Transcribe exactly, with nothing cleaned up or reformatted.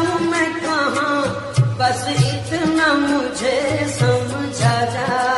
जाऊं मैं कहाँ, बस इतना मुझे समझा जा।